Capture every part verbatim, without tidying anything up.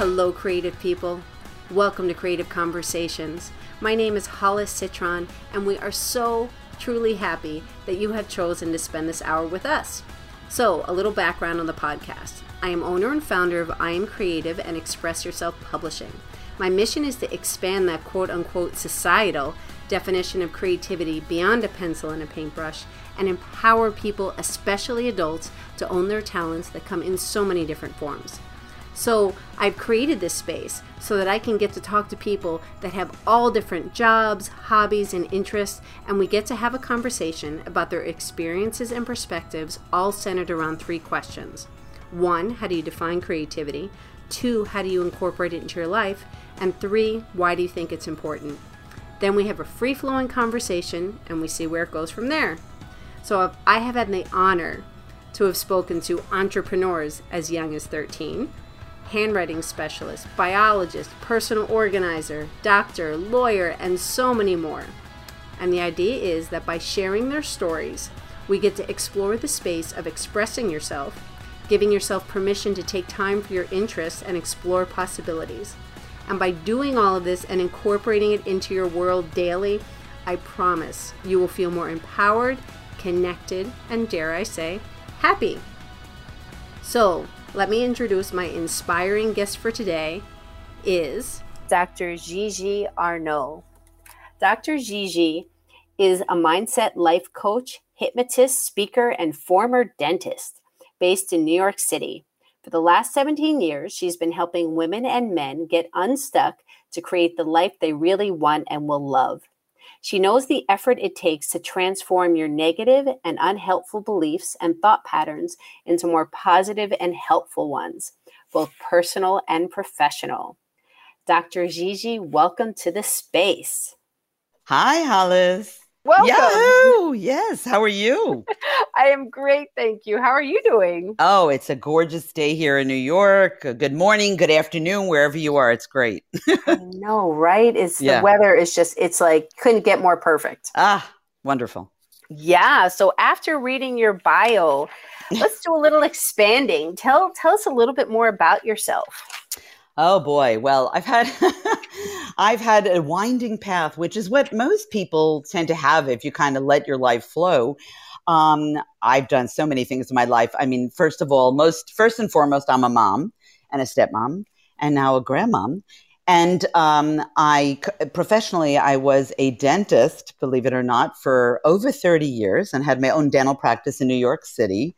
Hello, creative people. Welcome to Creative Conversations. My name is Hollis Citron, and we are so truly happy that you have chosen to spend this hour with us. So, a little background on the podcast. I am owner and founder of I Am Creative and Express Yourself Publishing. My mission is to expand that quote-unquote societal definition of creativity beyond a pencil and a paintbrush and empower people, especially adults, to own their talents that come in so many different forms. So I've created this space so that I can get to talk to people that have all different jobs, hobbies, and interests, and we get to have a conversation about their experiences and perspectives, all centered around three questions. One, how do you define creativity? Two, how do you incorporate it into your life? And three, why do you think it's important? Then we have a free-flowing conversation, and we see where it goes from there. So I have had the honor to have spoken to entrepreneurs as young as thirteen, handwriting specialist, biologist, personal organizer, doctor, lawyer, and so many more. And the idea is that by sharing their stories, we get to explore the space of expressing yourself, giving yourself permission to take time for your interests and explore possibilities. And by doing all of this and incorporating it into your world daily, I promise you will feel more empowered, connected, and dare I say, happy. So, let me introduce my inspiring guest for today is Doctor Gigi Arnault. Doctor Gigi is a mindset life coach, hypnotist, speaker, and former dentist based in New York City. For the last seventeen years, she's been helping women and men get unstuck to create the life they really want and will love. She knows the effort it takes to transform your negative and unhelpful beliefs and thought patterns into more positive and helpful ones, both personal and professional. Doctor Gigi, welcome to the space. Hi, Hollis. Welcome. Yahoo! Yes, how are you? I am great, thank you. How are you doing? Oh, it's a gorgeous day here in New York. Good morning, good afternoon, wherever you are. It's great. I know, right? It's Yeah. The weather is just, it's like, couldn't get more perfect. Ah, wonderful. Yeah. So after reading your bio, let's do a little expanding. Tell tell us a little bit more about yourself. Oh boy. Well, I've had I've had a winding path, which is what most people tend to have if you kind of let your life flow. Um, I've done so many things in my life. I mean, first of all, most first and foremost, I'm a mom and a stepmom and now a grandmom. And um, I professionally, I was a dentist, believe it or not, for over thirty years and had my own dental practice in New York City.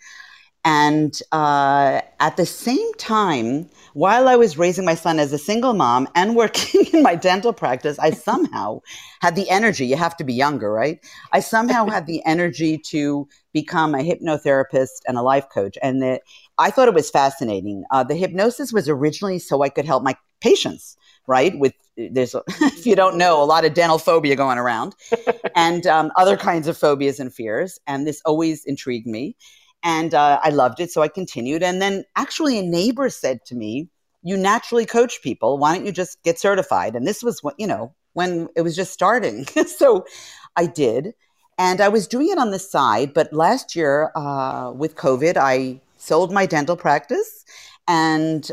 And uh, at the same time, while I was raising my son as a single mom and working in my dental practice, I somehow had the energy. You have to be younger, right? I somehow had the energy to become a hypnotherapist and a life coach. And the, I thought it was fascinating. Uh, the hypnosis was originally so I could help my patients, right? With there's, if you don't know, a lot of dental phobia going around and um, other kinds of phobias and fears. And this always intrigued me. And uh, I loved it, so I continued. And then actually a neighbor said to me, you naturally coach people. Why don't you just get certified? And this was, what you know, when it was just starting. So I did. And I was doing it on the side. But last year uh, with COVID, I sold my dental practice. And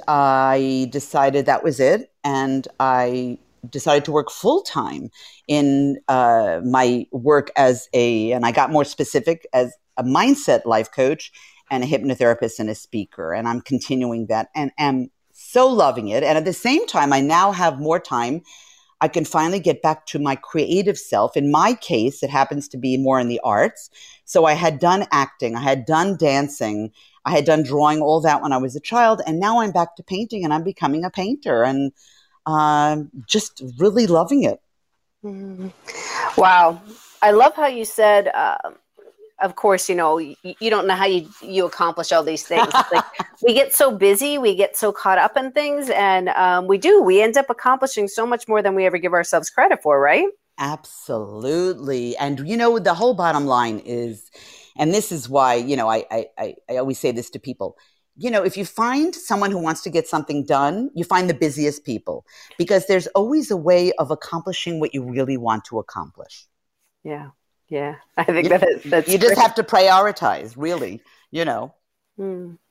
I decided that was it. And I decided to work full-time in uh, my work as a, and I got more specific, as a mindset life coach and a hypnotherapist and a speaker. And I'm continuing that and am so loving it. And at the same time, I now have more time. I can finally get back to my creative self. In my case, it happens to be more in the arts. So I had done acting, I had done dancing, I had done drawing, all that when I was a child. And now I'm back to painting and I'm becoming a painter and uh, just really loving it. Mm-hmm. Wow. I love how you said, uh, of course, you know, you, you don't know how you, you accomplish all these things. Like we get so busy, we get so caught up in things, and um, we do. We end up accomplishing so much more than we ever give ourselves credit for, right? Absolutely. And, you know, the whole bottom line is, and this is why, you know, I, I, I always say this to people, you know, if you find someone who wants to get something done, you find the busiest people because there's always a way of accomplishing what you really want to accomplish. Yeah. Yeah. I think you, that is, that's you just great. have to prioritize, really, you know. Mm.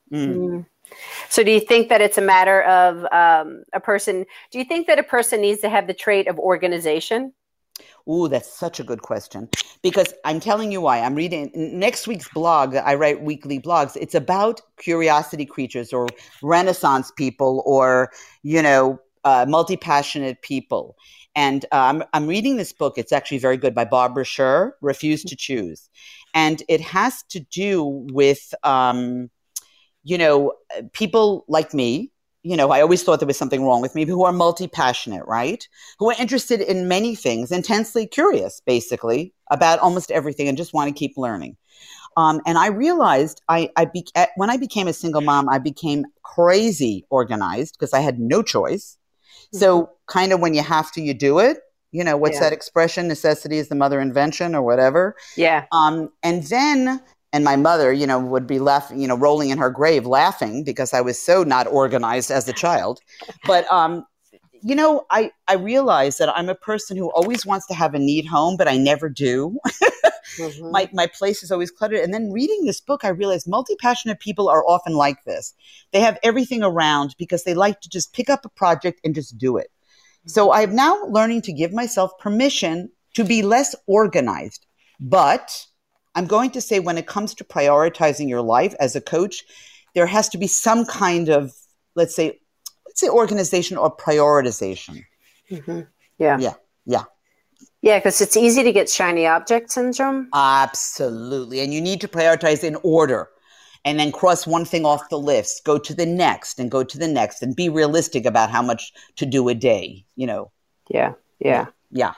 Mm. Mm. So do you think that it's a matter of um, a person, do you think that a person needs to have the trait of organization? Ooh, that's such a good question. Because I'm telling you why. I'm reading next week's blog. I write weekly blogs. It's about curiosity creatures or Renaissance people or, you know, uh, multi-passionate people. And uh, I'm, I'm reading this book. It's actually very good by Barbara Sher, Refuse to Choose. And it has to do with, um, you know, people like me. You know, I always thought there was something wrong with me, who are multi-passionate, right? Who are interested in many things, intensely curious, basically, about almost everything and just want to keep learning. Um, and I realized I, I be, when I became a single mom, I became crazy organized because I had no choice. So mm-hmm. kind of when you have to, you do it. You know, what's yeah. that expression? Necessity is the mother invention or whatever. Yeah. Um, and then... And my mother, you know, would be laughing, you know, rolling in her grave laughing because I was so not organized as a child. But, um, you know, I, I realized that I'm a person who always wants to have a neat home, but I never do. mm-hmm. My my place is always cluttered. And then reading this book, I realized multi-passionate people are often like this. They have everything around because they like to just pick up a project and just do it. Mm-hmm. So I'm now learning to give myself permission to be less organized, but I'm going to say when it comes to prioritizing your life as a coach, there has to be some kind of, let's say, let's say organization or prioritization. Mm-hmm. Yeah. Yeah. Yeah. Yeah. Because it's easy to get shiny object syndrome. Absolutely. And you need to prioritize in order and then cross one thing off the list, go to the next and go to the next and be realistic about how much to do a day, you know? Yeah. Yeah. Yeah.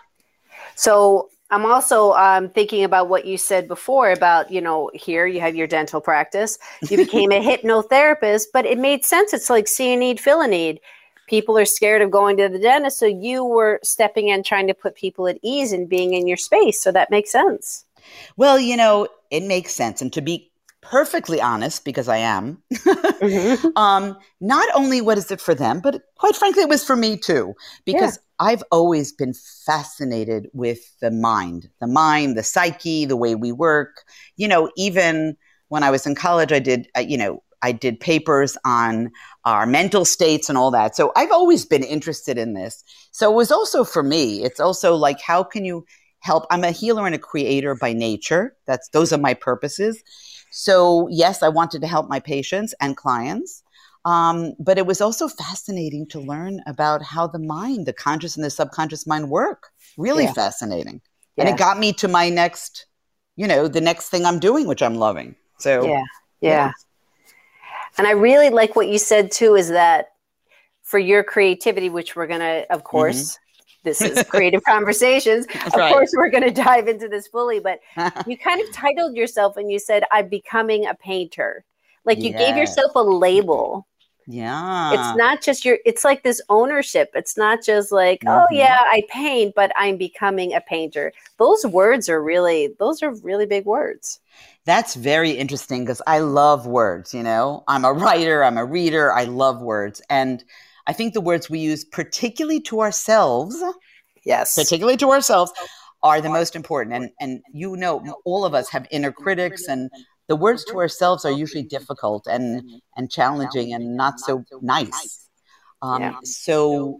So I'm also um, thinking about what you said before about, you know, here you have your dental practice. You became a hypnotherapist, but it made sense. It's like see a need, fill a need. People are scared of going to the dentist. So you were stepping in, trying to put people at ease and being in your space. So that makes sense. Well, you know, it makes sense. And to be perfectly honest, because I am, mm-hmm. um, not only what is it for them, but quite frankly, it was for me too, because yeah. I've always been fascinated with the mind, the mind, the psyche, the way we work. You know, even when I was in college, I did, uh, you know, I did papers on our mental states and all that. So I've always been interested in this. So it was also for me, it's also like, how can you help? I'm a healer and a creator by nature. That's, those are my purposes. So yes, I wanted to help my patients and clients. Um, but it was also fascinating to learn about how the mind, the conscious and the subconscious mind work. Really yeah. fascinating. Yeah. And it got me to my next, you know, the next thing I'm doing, which I'm loving. So yeah, yeah. yeah. And I really like what you said too, is that for your creativity, which we're going to, of course, mm-hmm. this is Creative Conversations. Of right. course, we're going to dive into this fully, but you kind of titled yourself and you said, I'm becoming a painter. Like you yes. gave yourself a label. Yeah. It's not just your, it's like this ownership. It's not just like, mm-hmm. oh yeah, I paint, but I'm becoming a painter. Those words are really, those are really big words. That's very interesting because I love words, you know, I'm a writer, I'm a reader. I love words. And I think the words we use, particularly to ourselves, yes, particularly to ourselves, are the most important. And, and you know, all of us have inner critics, and the words to ourselves are usually difficult and, and challenging and not so nice. Um, yeah. So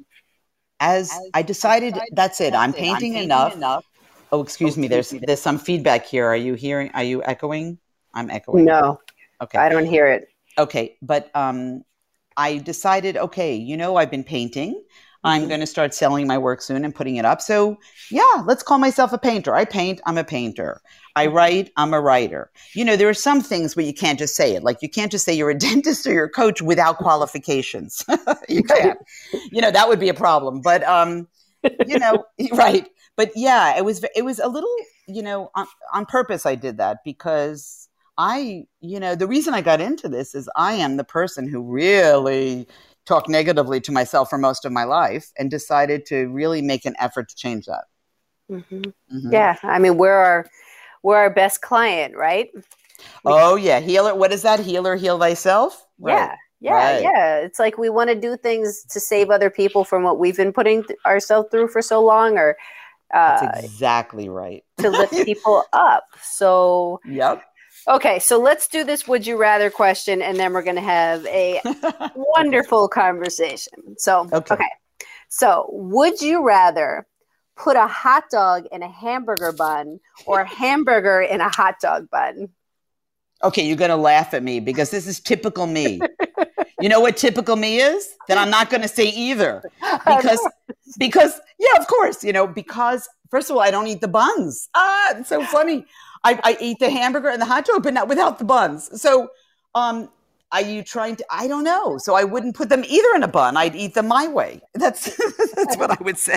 as I decided, that's it. I'm painting enough. Oh, excuse me. There's there's some feedback here. Are you hearing? Are you echoing? I'm echoing. No. Okay. I don't hear it. Okay. But um, I decided, okay, you know, I've been painting. Mm-hmm. I'm going to start selling my work soon and putting it up. So yeah, let's call myself a painter. I paint. I'm a painter. I write. I'm a writer. You know, there are some things where you can't just say it. Like you can't just say you're a dentist or you're a coach without qualifications. You can't. You know, that would be a problem. But, um, you know, right. But yeah, it was, it was a little, you know, on, on purpose I did that because I, you know, the reason I got into this is I am the person who really talked negatively to myself for most of my life and decided to really make an effort to change that. Mm-hmm. Mm-hmm. Yeah. I mean, we're our, we're our best client, right? Oh yeah. Healer. What is that? Healer, heal thyself. Right. Yeah. Yeah. Right. Yeah. It's like we want to do things to save other people from what we've been putting th- ourselves through for so long, or uh, that's exactly right. to lift people up. So yep. Okay, so let's do this would you rather question, and then we're going to have a wonderful conversation. So, Okay. okay. So, would you rather put a hot dog in a hamburger bun or a hamburger in a hot dog bun? Okay, you're going to laugh at me because this is typical me. You know what typical me is? That I'm not going to say either. Because, because, yeah, of course, you know, because, first of all, I don't eat the buns. Ah, it's so funny. I, I eat the hamburger and the hot dog, but not without the buns. So, um, are you trying to, I don't know. So I wouldn't put them either in a bun. I'd eat them my way. That's, that's what I would say.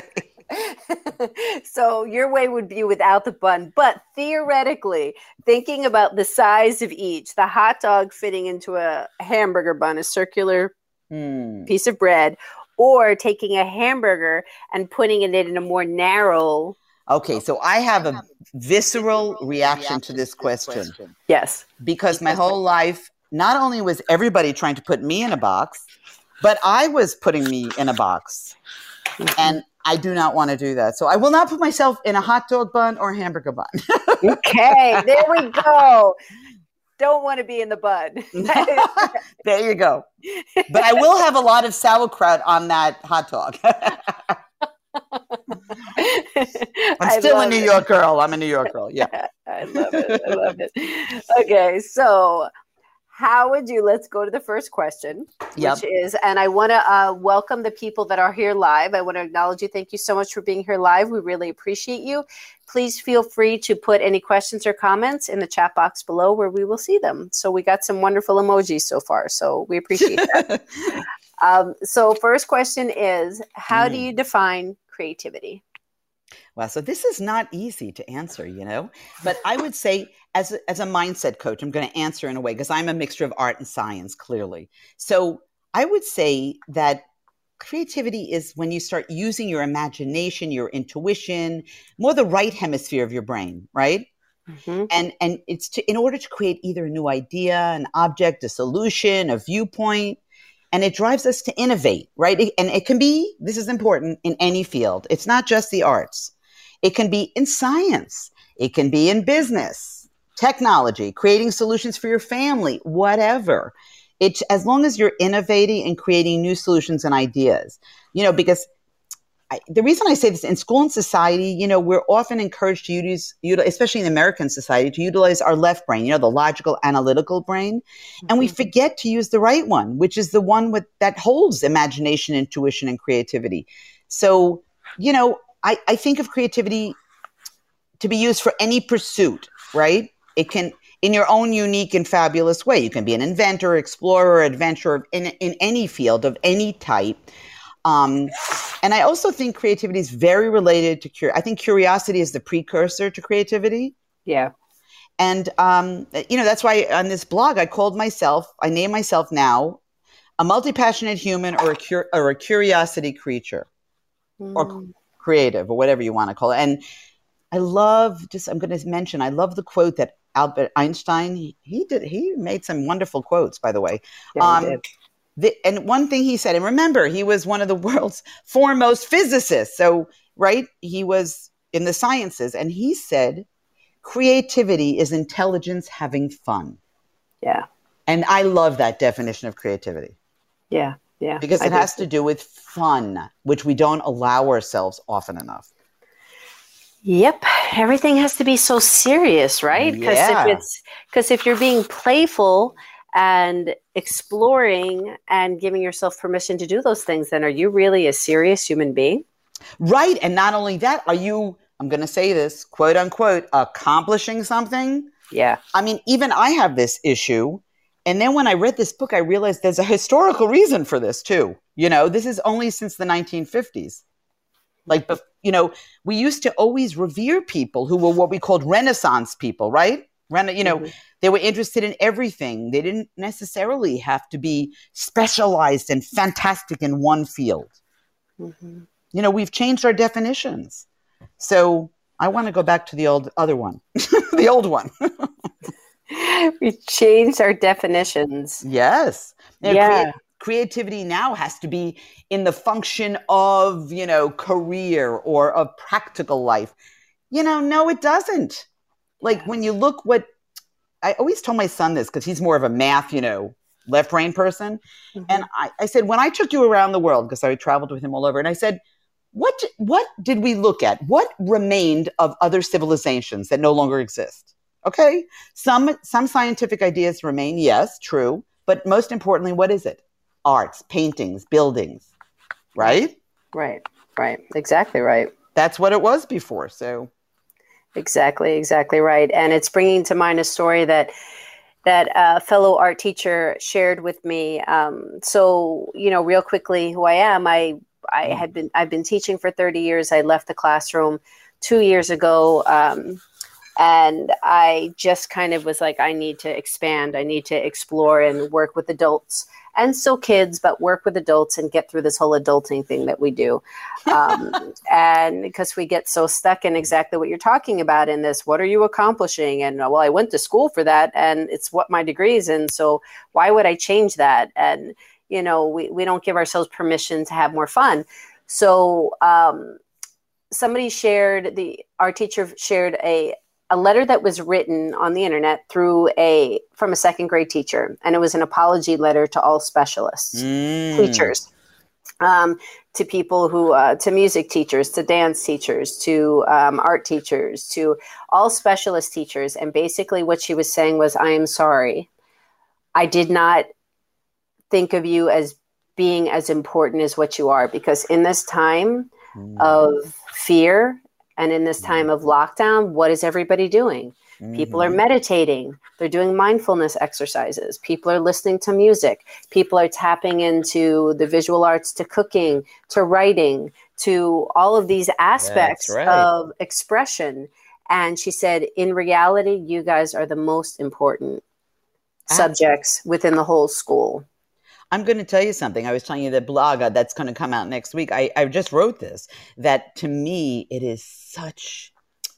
So your way would be without the bun, but theoretically, thinking about the size of each, the hot dog fitting into a hamburger bun, a circular Hmm. piece of bread, or taking a hamburger and putting it in a more narrow. Okay, so I have a visceral reaction to this question. Yes. Because my whole life, not only was everybody trying to put me in a box, but I was putting me in a box. And I do not want to do that. So I will not put myself in a hot dog bun or a hamburger bun. Okay, there we go. Don't want to be in the bun. There you go. But I will have a lot of sauerkraut on that hot dog. I'm still a New it. York girl. I'm a New York girl. Yeah. I love it. I love it. Okay, so how would you, let's go to the first question, Yep. which is, and I want to uh, welcome the people that are here live. I want to acknowledge you. Thank you so much for being here live. We really appreciate you. Please feel free to put any questions or comments in the chat box below where we will see them. So we got some wonderful emojis so far, so we appreciate that. um, so first question is, how mm. do you define creativity? Well, so this is not easy to answer, you know, but I would say as a, as a mindset coach, I'm going to answer in a way because I'm a mixture of art and science, clearly. So I would say that creativity is when you start using your imagination, your intuition, more the right hemisphere of your brain, right? Mm-hmm. And and it's to, in order to create either a new idea, an object, a solution, a viewpoint. And it drives us to innovate, right? It, and it can be, this is important, in any field. It's not just the arts. It can be in science. It can be in business, technology, creating solutions for your family, whatever. It's as long as you're innovating and creating new solutions and ideas, you know, because I, the reason I say this in school and society, you know, we're often encouraged to use, especially in American society, to utilize our left brain, you know, the logical, analytical brain. Mm-hmm. And we forget to use the right one, which is the one with that holds imagination, intuition, and creativity. So, you know, I, I think of creativity to be used for any pursuit, right? It can, in your own unique and fabulous way. You can be an inventor, explorer, adventurer in, in any field of any type. Um, and I also think creativity is very related to cur- I think curiosity is the precursor to creativity. Yeah. And, um, you know, that's why on this blog, I called myself, I name myself now a multi-passionate human or a, cur- or a curiosity creature mm. or c- creative or whatever you want to call it. And I love just, I'm going to mention, I love the quote that Albert Einstein, he, he did, he made some wonderful quotes, by the way. Yeah, um, he did. The, and one thing he said, and remember, he was one of the world's foremost physicists. So, right, he was in the sciences. And he said, creativity is intelligence having fun. Yeah. And I love that definition of creativity. Yeah, yeah. Because it I has to do with fun, which we don't allow ourselves often enough. Yep. Everything has to be so serious, right? Because yeah. if it's because if you're being playful and exploring and giving yourself permission to do those things, then are you really a serious human being? Right. And not only that, are you, I'm going to say this, quote unquote, accomplishing something? Yeah. I mean, even I have this issue. And then when I read this book, I realized there's a historical reason for this too. You know, this is only since the nineteen fifties. Like, you know, we used to always revere people who were what we called Renaissance people, right? Rena, you know, mm-hmm. They were interested in everything. They didn't necessarily have to be specialized and fantastic in one field. Mm-hmm. You know, we've changed our definitions. So I want to go back to the old other one, the old one. We changed our definitions. Yes. Now, yeah. Crea- creativity now has to be in the function of, you know, career or of practical life. You know, no, it doesn't. Like when you look what, I always told my son this because he's more of a math, you know, left brain person. Mm-hmm. And I, I said, when I took you around the world, because I traveled with him all over, and I said, what, what did we look at? What remained of other civilizations that no longer exist? Okay. Some, some scientific ideas remain. Yes, true. But most importantly, what is it? Arts, paintings, buildings, right? Right, right. Exactly right. That's what it was before. So. Exactly, exactly right. And it's bringing to mind a story that that a fellow art teacher shared with me. Um, so, you know, real quickly, who I am, I I had been I've been teaching for thirty years. I left the classroom two years ago, um, and I just kind of was like, I need to expand. I need to explore and work with adults and still kids, but work with adults and get through this whole adulting thing that we do. Um, and because we get so stuck in exactly what you're talking about in this, what are you accomplishing? And well, I went to school for that and it's what my degree is in. So why would I change that? And, you know, we, we don't give ourselves permission to have more fun. So um, somebody shared, the our teacher shared a a letter that was written on the internet through a from a second grade teacher, and it was an apology letter to all specialists, mm. teachers, um, to people who, uh, to music teachers, to dance teachers, to um, art teachers, to all specialist teachers. And basically, what she was saying was, "I am sorry. I did not think of you as being as important as what you are, because in this time mm. of fear." And in this time of lockdown, what is everybody doing? Mm-hmm. People are meditating. They're doing mindfulness exercises. People are listening to music. People are tapping into the visual arts, to cooking, to writing, to all of these aspects right. of expression. And she said, in reality, you guys are the most important Absolutely. subjects within the whole school. I'm going to tell you something. I was telling you the blog uh, that's going to come out next week. I, I just wrote this, that to me, it is such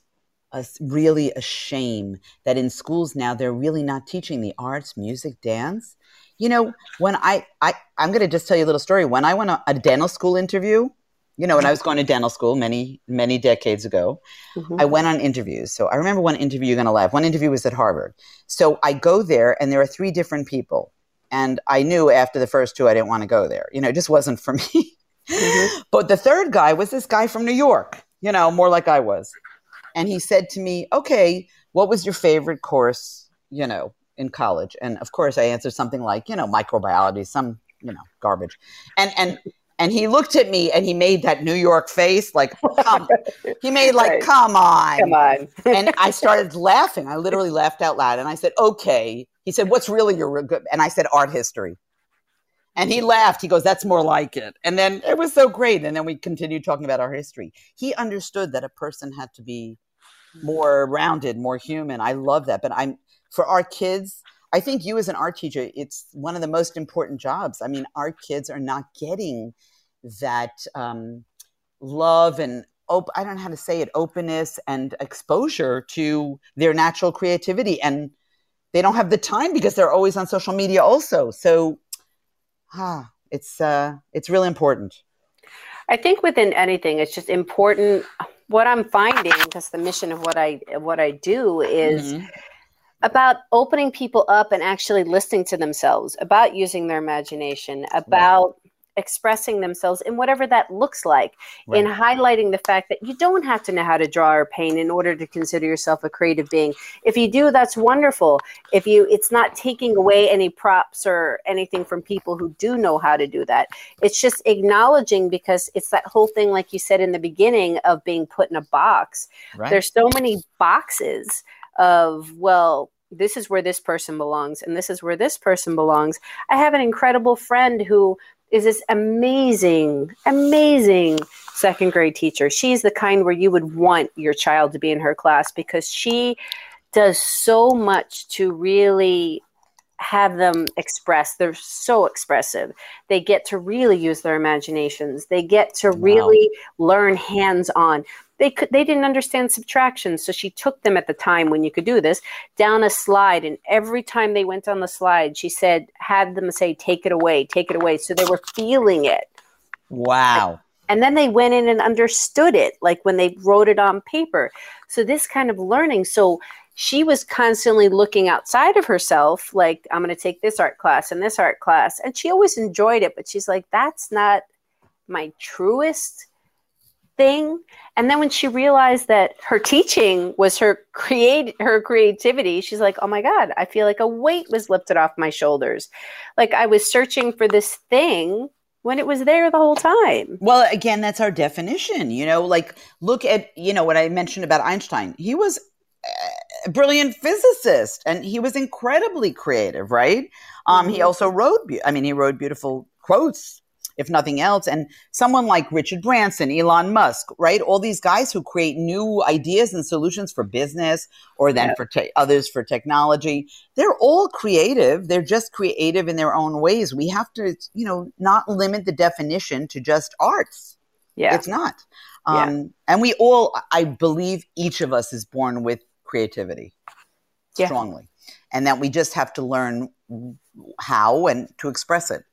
a really a shame that in schools now, they're really not teaching the arts, music, dance. You know, when I, I I'm going to just tell you a little story. When I went on a dental school interview, you know, when I was going to dental school many, many decades ago, mm-hmm. I went on interviews. So I remember one interview, you're going to laugh. One interview was at Harvard. So I go there and there are three different people. And I knew after the first two, I didn't want to go there. You know, it just wasn't for me. Mm-hmm. But the third guy was this guy from New York, you know, more like I was. And he said to me, okay, what was your favorite course, you know, in college? And of course, I answered something like, you know, microbiology, some, you know, garbage. And, and, and he looked at me and he made that New York face, like, come, he made like, right. come on. Come on. And I started laughing. I literally laughed out loud. And I said, okay. He said, what's really your good? And I said, art history. And he laughed. He goes, that's more like it. And then it was so great. And then we continued talking about our history. He understood that a person had to be more rounded, more human. I love that. But I'm for our kids, I think you as an art teacher, it's one of the most important jobs. I mean, our kids are not getting that um, love and op- I don't know how to say it, openness and exposure to their natural creativity. And they don't have the time because they're always on social media also. So ah, it's uh, it's really important. I think within anything, it's just important. What I'm finding, because the mission of what I what I do is mm-hmm. about opening people up and actually listening to themselves, about using their imagination, about right. expressing themselves in whatever that looks like, right. in highlighting the fact that you don't have to know how to draw or paint in order to consider yourself a creative being. If you do, that's wonderful. If you, it's not taking away any props or anything from people who do know how to do that. It's just acknowledging, because it's that whole thing, like you said in the beginning, of being put in a box. Right. There's so many boxes of, well, this is where this person belongs and this is where this person belongs. I have an incredible friend who is this amazing, amazing second grade teacher. She's the kind where you would want your child to be in her class, because she does so much to really have them express. They're so expressive. They get to really use their imaginations. They get to wow. really learn hands-on. They could, they didn't understand subtraction, so she took them at the time when you could do this down a slide, and every time they went on the slide, she said, had them say, take it away, take it away. So they were feeling it. Wow. And then they went in and understood it, like when they wrote it on paper. So this kind of learning. So she was constantly looking outside of herself, like, I'm going to take this art class and this art class. And she always enjoyed it, but she's like, that's not my truest thing. And then when she realized that her teaching was her create her creativity, she's like, oh my God, I feel like a weight was lifted off my shoulders. Like I was searching for this thing when it was there the whole time. Well, again, that's our definition, you know, like look at, you know, what I mentioned about Einstein. He was a brilliant physicist and he was incredibly creative, right? Um, mm-hmm. He also wrote, I mean, he wrote beautiful quotes, if nothing else. And someone like Richard Branson, Elon Musk, right? All these guys who create new ideas and solutions for business or then yeah. for te- others for technology. They're all creative. They're just creative in their own ways. We have to, you know, not limit the definition to just arts. Yeah. It's not. Um, yeah. And we all, I believe each of us is born with creativity yeah. strongly. And that we just have to learn how and to express it.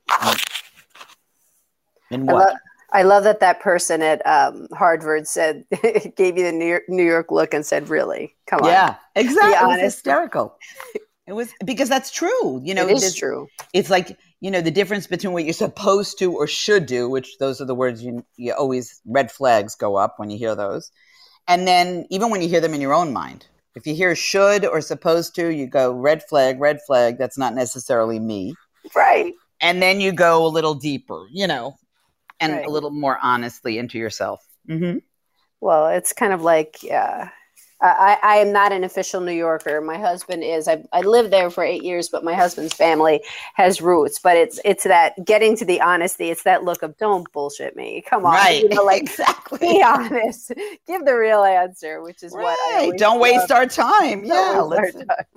In what? I love, I love that that person at um, Harvard said, gave you the New York, New York look and said, really? Come on. Yeah, exactly. It was hysterical. It was because that's true. You know, it is true. It's like, you know, the difference between what you're supposed to or should do, which those are the words you, you always, red flags go up when you hear those. And then even when you hear them in your own mind, if you hear should or supposed to, you go red flag, red flag. That's not necessarily me. Right. And then you go a little deeper, you know. And right. a little more honestly into yourself. Mm-hmm. Well, it's kind of like, uh, I, I am not an official New Yorker. My husband is. I, I lived there for eight years, but my husband's family has roots. But it's it's that getting to the honesty. It's that look of don't bullshit me. Come on, right? You know, like, exactly. Be honest. Give the real answer, which is right. what. I don't waste our time. Yeah, let's.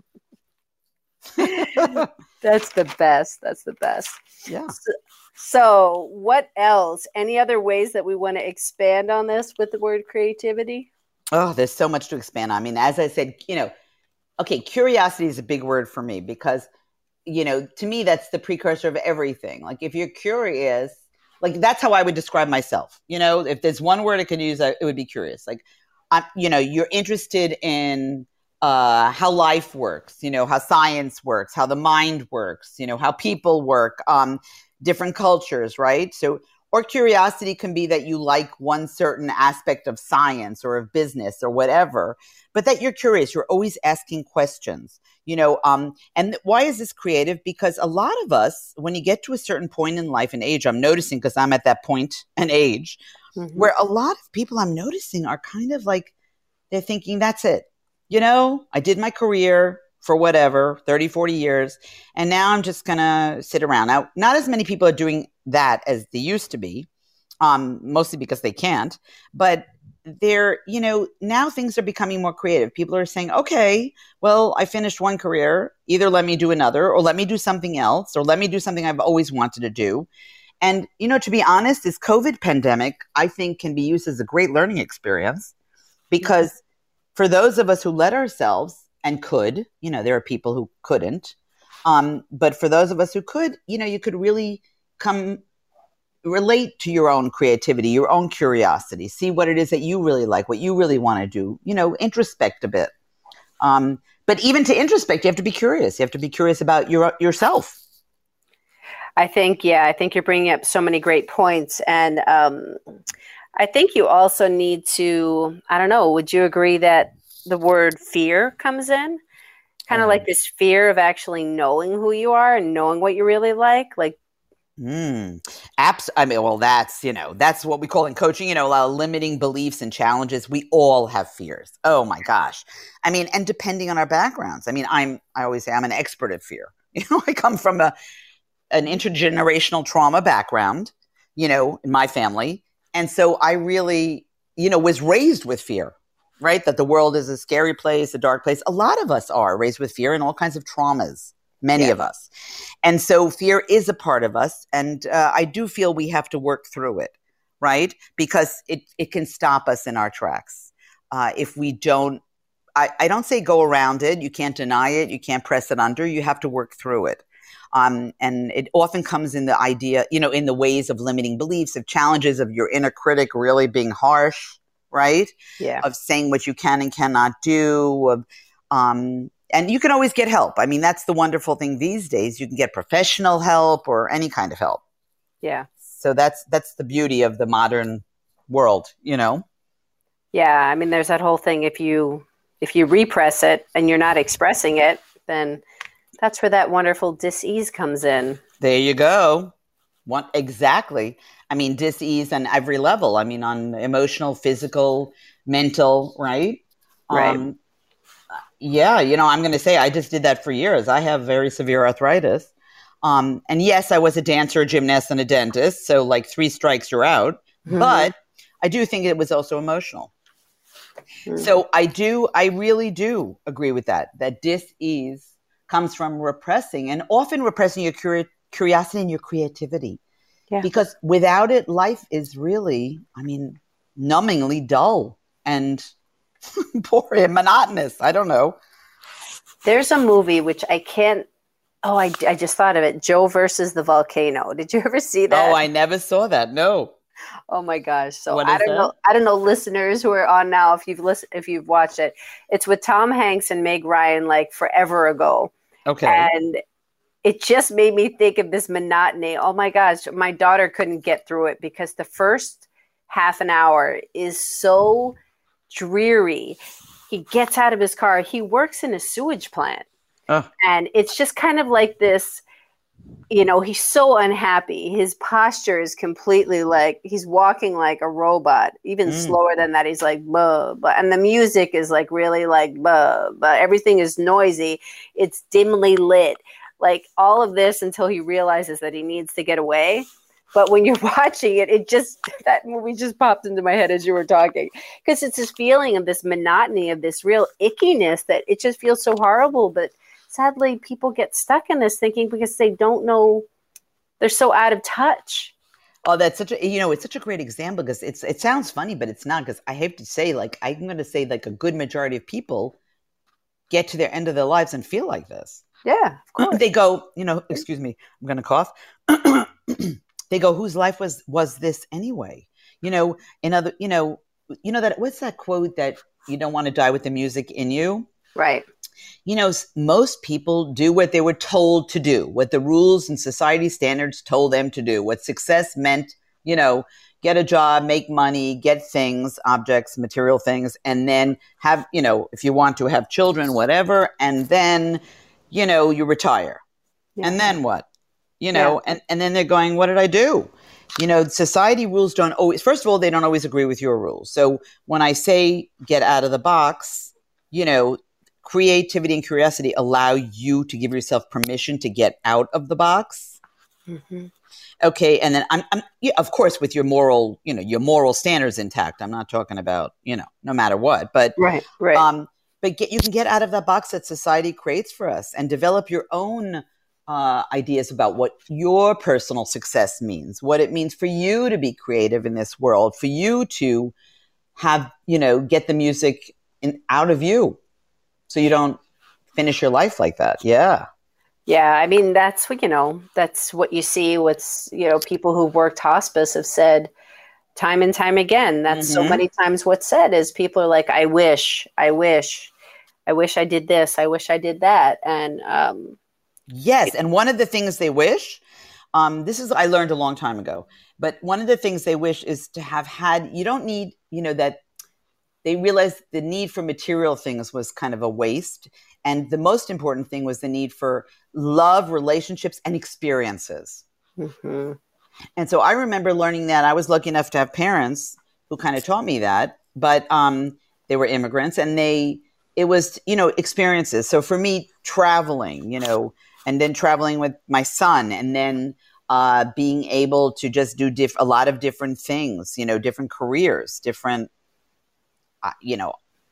Time. That's the best. That's the best. Yeah. So, So what else? Any other ways that we want to expand on this with the word creativity? Oh, there's so much to expand on. I mean, as I said, you know, okay, curiosity is a big word for me because, you know, to me, that's the precursor of everything. Like if you're curious, like that's how I would describe myself. You know, if there's one word I could use, it would be curious. Like, I'm, you know, you're interested in uh, how life works, you know, how science works, how the mind works, you know, how people work, um, different cultures, right? So, or curiosity can be that you like one certain aspect of science or of business or whatever, but that you're curious. You're always asking questions, you know, um, and why is this creative? Because a lot of us, when you get to a certain point in life and age, I'm noticing because I'm at that point and age mm-hmm. where a lot of people I'm noticing are kind of like, they're thinking, that's it. You know, I did my career for whatever, thirty, forty years. And now I'm just going to sit around. Now, not as many people are doing that as they used to be, um, mostly because they can't. But they're, you know, now things are becoming more creative. People are saying, okay, well, I finished one career. Either let me do another or let me do something else or let me do something I've always wanted to do. And, you know, to be honest, this COVID pandemic, I think can be used as a great learning experience because for those of us who let ourselves and could, you know, there are people who couldn't. Um, but for those of us who could, you know, you could really come relate to your own creativity, your own curiosity, see what it is that you really like, what you really want to do, you know, introspect a bit. Um, but even to introspect, you have to be curious. You have to be curious about your yourself. I think, yeah, I think you're bringing up so many great points. And um, I think you also need to, I don't know, would you agree that the word fear comes in? Kind of uh-huh. like this fear of actually knowing who you are and knowing what you really like. Like, mm, abs- I mean, well, that's, you know, that's what we call in coaching, you know, a lot of limiting beliefs and challenges. We all have fears. Oh my gosh. I mean, and depending on our backgrounds, I mean, I'm, I always say I'm an expert at fear. You know, I come from a, an intergenerational trauma background, you know, in my family. And so I really, you know, was raised with fear. Right? That the world is a scary place, a dark place. A lot of us are raised with fear and all kinds of traumas, many yeah. of us. And so fear is a part of us. And uh, I do feel we have to work through it, right? Because it, it can stop us in our tracks. Uh, if we don't, I, I don't say go around it. You can't deny it. You can't press it under. You have to work through it. Um, and it often comes in the idea, you know, in the ways of limiting beliefs, of challenges, of your inner critic really being harsh. Right? Yeah. Of saying what you can and cannot do, of Um, and you can always get help. I mean, that's the wonderful thing these days. You can get professional help or any kind of help. Yeah. So that's that's the beauty of the modern world, you know? Yeah. I mean, there's that whole thing. If you if you repress it and you're not expressing it, then that's where that wonderful dis-ease comes in. There you go. One, exactly. I mean, dis-ease on every level. I mean, on emotional, physical, mental, right? Right. Um, yeah, you know, I'm going to say I just did that for years. I have very severe arthritis. Um, and yes, I was a dancer, a gymnast, and a dentist. So like three strikes, you're out. Mm-hmm. But I do think it was also emotional. Mm-hmm. So I do, I really do agree with that, that dis-ease comes from repressing and often repressing your curi- curiosity and your creativity. Yeah. Because without it, life is really, I mean, numbingly dull and boring, monotonous. I don't know. There's a movie which I can't, oh, I, I just thought of it. Joe versus the Volcano. Did you ever see that? Oh, I never saw that. No. Oh my gosh. So what I is don't that? know. I don't know listeners who are on now if you've listened, if you've watched it. It's with Tom Hanks and Meg Ryan like forever ago. Okay. And it just made me think of this monotony. Oh my gosh, my daughter couldn't get through it because the first half an hour is so dreary. He gets out of his car. He works in a sewage plant. Oh. And it's just kind of like this, you know, he's so unhappy. His posture is completely like, he's walking like a robot, even mm. slower than that. He's like, buh, buh. And the music is like really like, buh, buh. Everything is noisy. It's dimly lit. Like all of this until he realizes that he needs to get away. But when you're watching it, it just, that movie just popped into my head as you were talking. Because it's this feeling of this monotony, of this real ickiness that it just feels so horrible. But sadly, people get stuck in this thinking because they don't know, they're so out of touch. Oh, that's such a, you know, it's such a great example because it's, it sounds funny, but it's not, because I have to say, like, I'm going to say like a good majority of people get to their end of their lives and feel like this. Yeah, of course. They go, you know, excuse me, I'm going to cough. They go, whose life was, was this anyway? You know, in other, you know, you know that, what's that quote that you don't want to die with the music in you? Right. You know, most people do what they were told to do, what the rules and society standards told them to do, what success meant, you know, get a job, make money, get things, objects, material things, and then have, you know, if you want to have children, whatever, and then, you know, you retire. Yeah. And then what? You know, yeah. and, and then they're going, what did I do? You know, society rules don't always, first of all, they don't always agree with your rules. So when I say get out of the box, you know, creativity and curiosity allow you to give yourself permission to get out of the box. Mm-hmm. Okay. And then I'm, I'm yeah, of course, with your moral, you know, your moral standards intact. I'm not talking about, you know, no matter what, but, right, right. Um, but get, you can get out of that box that society creates for us and develop your own uh, ideas about what your personal success means, what it means for you to be creative in this world, for you to have, you know, get the music in, out of you so you don't finish your life like that. Yeah. Yeah. I mean, that's what, you know, that's what you see. What's, you know, people who've worked hospice have said time and time again. That's mm-hmm. so many times what's said is people are like, I wish, I wish, I wish I did this. I wish I did that. And, um, yes. And one of the things they wish, um, this is, I learned a long time ago, but one of the things they wish is to have had, you don't need, you know, that they realized the need for material things was kind of a waste. And the most important thing was the need for love, relationships, and experiences. Mm-hmm. And so I remember learning that. I was lucky enough to have parents who kind of taught me that, but um, they were immigrants and they, it was, you know, experiences. So for me, traveling, you know, and then traveling with my son and then uh, being able to just do diff- a lot of different things, you know, different careers, different, uh, you know,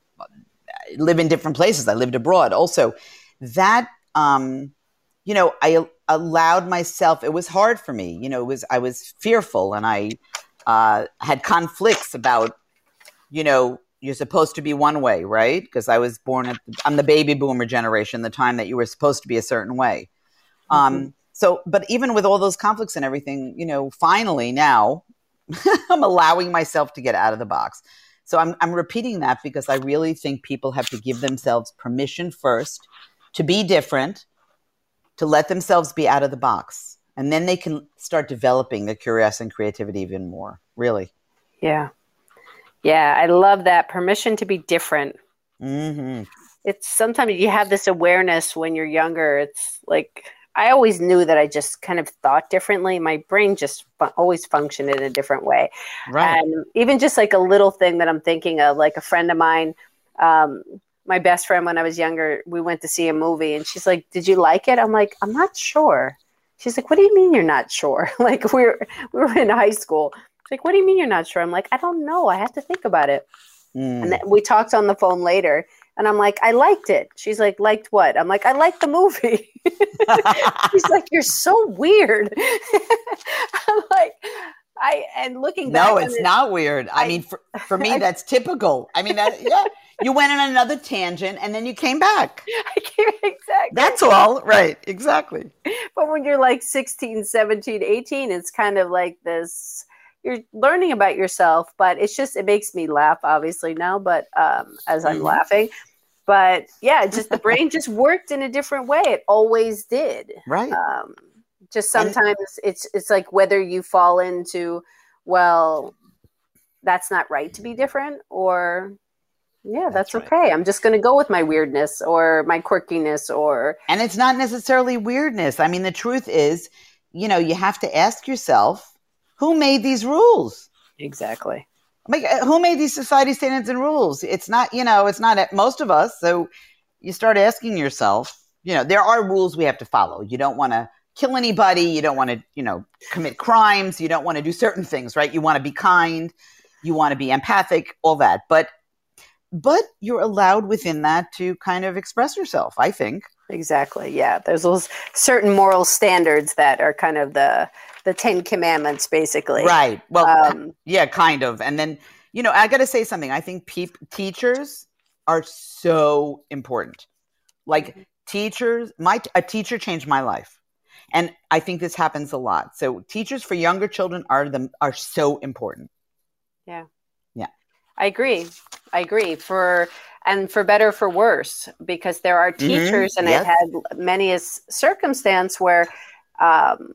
live in different places. I lived abroad. Also, that, um, you know, I allowed myself, it was hard for me. You know, it was, I was fearful and I uh, had conflicts about, you know, you're supposed to be one way, right? Because I was born at, the, I'm the baby boomer generation, the time that you were supposed to be a certain way. Mm-hmm. Um, so, but even with all those conflicts and everything, you know, finally now I'm allowing myself to get out of the box. So I'm, I'm repeating that because I really think people have to give themselves permission first to be different, to let themselves be out of the box. And then they can start developing the curiosity and creativity even more, really. Yeah. Yeah, I love that. Permission to be different. Mm-hmm. It's sometimes you have this awareness when you're younger. It's like, I always knew that I just kind of thought differently. My brain just fu- always functioned in a different way. Right. And even just like a little thing that I'm thinking of, like a friend of mine, um, my best friend when I was younger, we went to see a movie and she's like, did you like it? I'm like, I'm not sure. She's like, what do you mean you're not sure? Like we were, we were in high school. She's like, what do you mean you're not sure? I'm like, I don't know. I have to think about it. Mm. And then we talked on the phone later and I'm like, I liked it. She's like, liked what? I'm like, I liked the movie. She's like, you're so weird. I'm like, I, and looking back. No, it's it, not weird. I, I mean, for, for me, that's typical. I mean, that, yeah, you went on another tangent and then you came back. I can't, exactly. That's all. Right. Exactly. But when you're like sixteen, seventeen, eighteen, it's kind of like this, you're learning about yourself, but it's just, it makes me laugh obviously now, but um, as I'm mm-hmm. laughing, but yeah, just the brain just worked in a different way. It always did. Right. Um, just sometimes and, it's, it's like whether you fall into, well, that's not right to be different, or yeah, that's, that's right. Okay. I'm just going to go with my weirdness or my quirkiness or. And it's not necessarily weirdness. I mean, the truth is, you know, you have to ask yourself, who made these rules? Exactly. Like, who made these society standards and rules? It's not, you know, it's not most of us. So you start asking yourself, you know, there are rules we have to follow. You don't want to kill anybody. You don't want to, you know, commit crimes. You don't want to do certain things, right? You want to be kind. You want to be empathic, all that. But But you're allowed within that to kind of express yourself, I think. Exactly. Yeah. There's those certain moral standards that are kind of the the Ten Commandments, basically. Right. Well, um, yeah, kind of. And then, you know, I got to say something. I think pe- teachers are so important. Like mm-hmm. teachers, my a teacher changed my life. And I think this happens a lot. So teachers for younger children are the, are so important. Yeah. Yeah. I agree. I agree. For and for better, for worse, because there are teachers, mm-hmm. and yes. I've had many a circumstance where um,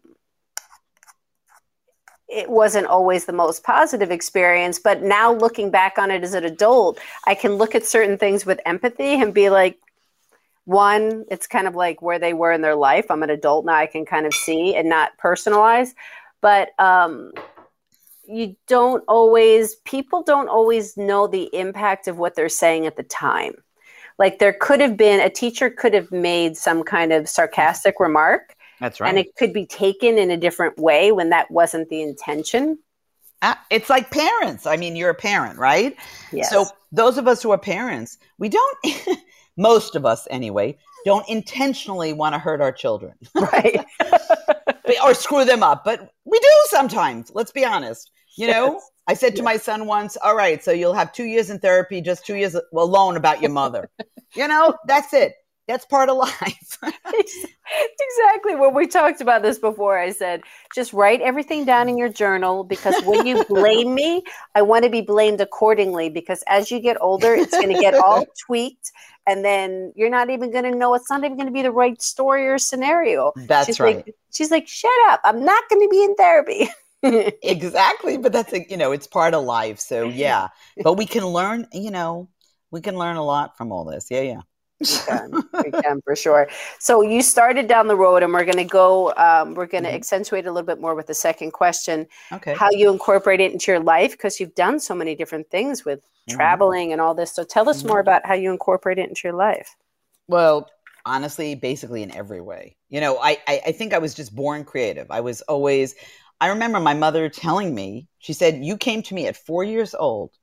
it wasn't always the most positive experience. But now looking back on it as an adult, I can look at certain things with empathy and be like, one, it's kind of like where they were in their life. I'm an adult now. I can kind of see and not personalize. But um you don't always, people don't always know the impact of what they're saying at the time. Like there could have been, a teacher could have made some kind of sarcastic remark. That's right. And it could be taken in a different way when that wasn't the intention. Uh, it's like parents. I mean, you're a parent, right? Yes. So those of us who are parents, we don't, most of us anyway, don't intentionally want to hurt our children. Right. Or screw them up. But we do sometimes, let's be honest. You know, yes. I said to yes. my son once, all right, so you'll have two years in therapy, just two years alone about your mother. You know, that's it. That's part of life. Exactly. When we talked about this before, I said, just write everything down in your journal, because when you blame me, I want to be blamed accordingly, because as you get older, it's going to get all tweaked. And then you're not even going to know, it's not even going to be the right story or scenario. That's she's right. Like, she's like, shut up. I'm not going to be in therapy. Exactly. But that's, a, you know, it's part of life. So yeah, but we can learn, you know, we can learn a lot from all this. Yeah. Yeah. We can, we can for sure. So you started down the road, and we're going to go, um, we're going to mm-hmm. accentuate a little bit more with the second question. Okay. How you incorporate it into your life, because you've done so many different things with mm-hmm. traveling and all this. So tell us mm-hmm. more about how you incorporate it into your life. Well, honestly, basically in every way. You know, I, I, I think I was just born creative. I was always, I remember my mother telling me, she said, you came to me at four years old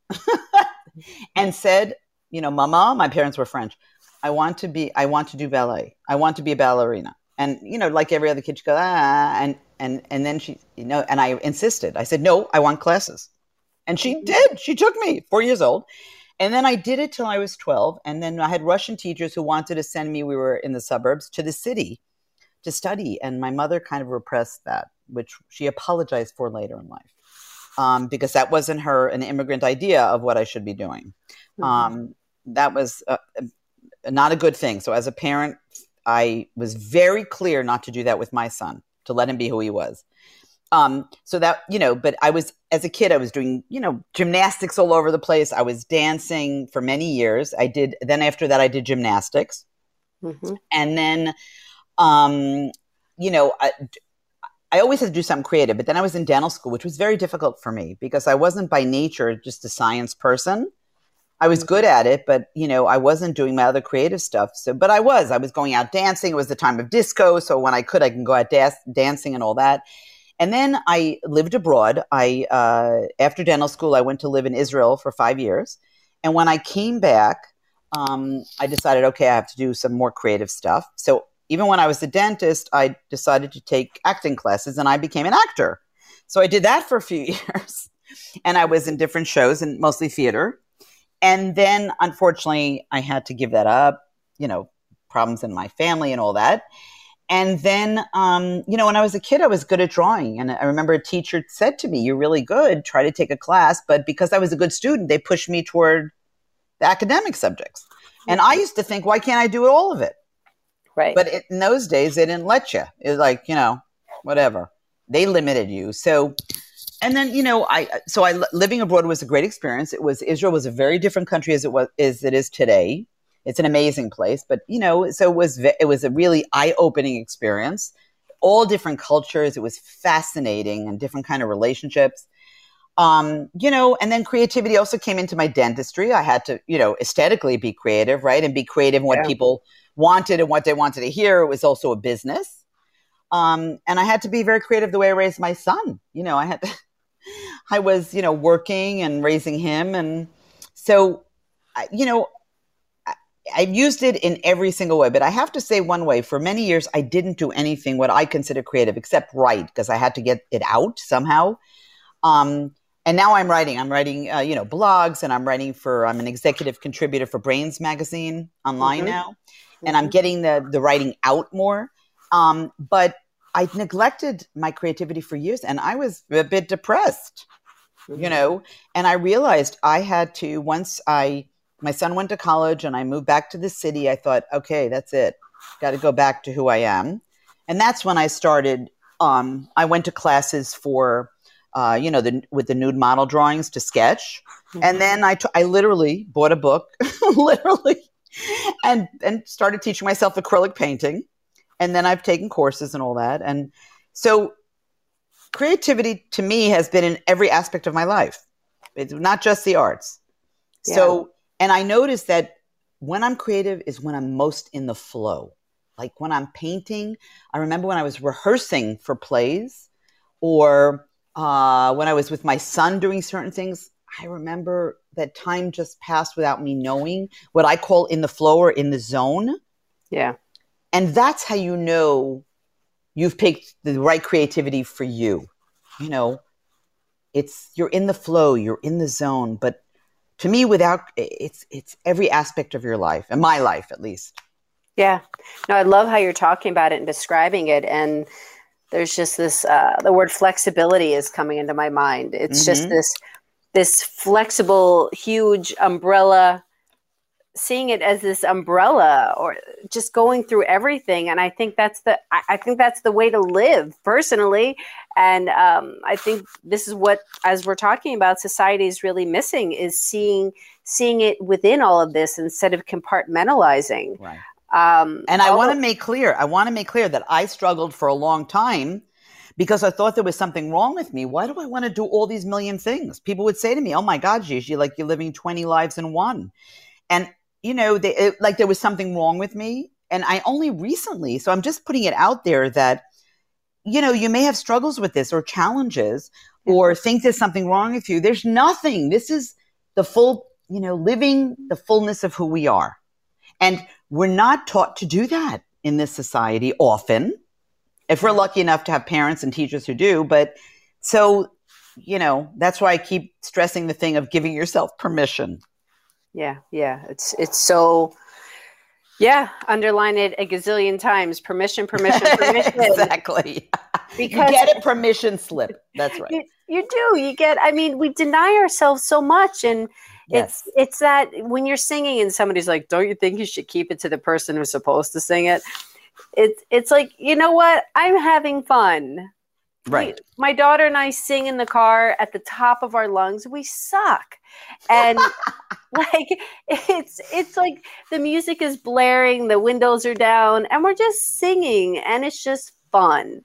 and said, you know, Mama, my parents were French. I want to be, I want to do ballet. I want to be a ballerina. And, you know, like every other kid, she goes, ah, and, and, and then she, you know, and I insisted. I said, no, I want classes. And she did. She took me, four years old. And then I did it till I was twelve. And then I had Russian teachers who wanted to send me, we were in the suburbs, to the city to study. And my mother kind of repressed that, which she apologized for later in life. um, because that wasn't her an immigrant idea of what I should be doing. Mm-hmm. Um, that was uh, not a good thing. So as a parent, I was very clear not to do that with my son, to let him be who he was. Um, so that, you know, but I was, as a kid, I was doing, you know, gymnastics all over the place. I was dancing for many years. I did, then after that, I did gymnastics. Mm-hmm. And then, um, you know, I, I always had to do something creative, but then I was in dental school, which was very difficult for me because I wasn't by nature just a science person. I was good at it, but, you know, I wasn't doing my other creative stuff. So, but I was, I was going out dancing. It was the time of disco. So when I could, I can go out da- dancing and all that. And then I lived abroad. I, uh, after dental school, I went to live in Israel for five years. And when I came back, um, I decided, okay, I have to do some more creative stuff. So even when I was a dentist, I decided to take acting classes and I became an actor. So I did that for a few years and I was in different shows and mostly theater. And then unfortunately I had to give that up, you know, problems in my family and all that. And then, um, you know, when I was a kid, I was good at drawing. And I remember a teacher said to me, you're really good, try to take a class. But because I was a good student, they pushed me toward the academic subjects. And I used to think, why can't I do all of it? Right. But it, in those days, they didn't let you. It was like, you know, whatever. They limited you. So, and then, you know, I, so I, living abroad was a great experience. It was, Israel was a very different country as it was, as it is today. It's an amazing place, but you know, so it was, it was a really eye-opening experience, all different cultures. It was fascinating and different kind of relationships. Um, you know, and then creativity also came into my dentistry. I had to, you know, aesthetically be creative, right? And be creative in what Yeah. people wanted and what they wanted to hear. It was also a business. Um, and I had to be very creative the way I raised my son. You know, I had to, I was, you know, working and raising him. And so, you know, I've used it in every single way, but I have to say one way, for many years, I didn't do anything what I consider creative except write because I had to get it out somehow. Um, and now I'm writing, I'm writing, uh, you know, blogs and I'm writing for, I'm an executive contributor for Brains magazine online mm-hmm. now. And mm-hmm. I'm getting the, the writing out more. Um, but I neglected my creativity for years and I was a bit depressed, mm-hmm. you know, and I realized I had to, once I, my son went to college and I moved back to the city. I thought, okay, that's it. Got to go back to who I am. And that's when I started. Um, I went to classes for, uh, you know, the, with the nude model drawings to sketch. Mm-hmm. And then I, t- I literally bought a book, literally, and, and started teaching myself acrylic painting. And then I've taken courses and all that. And so creativity to me has been in every aspect of my life. It's not just the arts. Yeah. So, and I noticed that when I'm creative is when I'm most in the flow. Like when I'm painting, I remember when I was rehearsing for plays or uh, when I was with my son doing certain things, I remember that time just passed without me knowing what I call in the flow or in the zone. Yeah. And that's how you know you've picked the right creativity for you. You know, it's, you're in the flow, you're in the zone, but to me, without it's it's every aspect of your life, and my life at least. Yeah, no, I love how you're talking about it and describing it. And there's just this uh, the word flexibility is coming into my mind. It's mm-hmm. just this this flexible, huge umbrella. Seeing it as this umbrella, or just going through everything, and I think that's the I, I think that's the way to live personally. And um, I think this is what, as we're talking about, society is really missing, is seeing seeing it within all of this instead of compartmentalizing. Right. Um, and I want to make clear, I want to make clear that I struggled for a long time because I thought there was something wrong with me. Why do I want to do all these million things? People would say to me, "Oh my God, Gigi, like you're living twenty lives in one," and you know, they, it, like there was something wrong with me. And I only recently, so I'm just putting it out there that, you know, you may have struggles with this or challenges or think there's something wrong with you. There's nothing. This is the full, you know, living the fullness of who we are. And we're not taught to do that in this society often, if we're lucky enough to have parents and teachers who do. But so, you know, that's why I keep stressing the thing of giving yourself permission. Yeah, yeah. It's it's so, yeah, underline it a gazillion times. Permission, permission, permission. Exactly. Because you get a permission slip. That's right. It, You do. You get, I mean, we deny ourselves so much. And Yes. it's it's that when you're singing and somebody's like, don't you think you should keep it to the person who's supposed to sing it? It's, it's like, you know what? I'm having fun. Right. We, my daughter and I sing in the car at the top of our lungs. We suck. And like, it's, it's like the music is blaring, the windows are down, and we're just singing, and it's just fun.